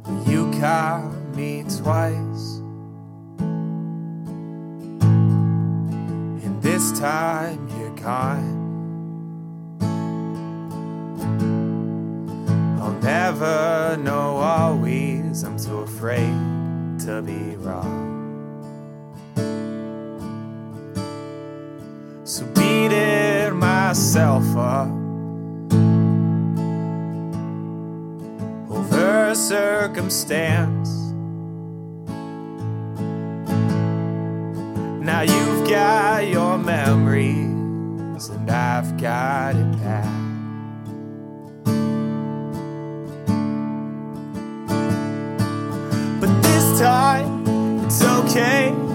You caught me twice, and this time you're gone. I'll never know always, I'm too afraid to be wrong. So beating myself up over circumstance. Now you've got your memories and I've got it back. But this time it's okay.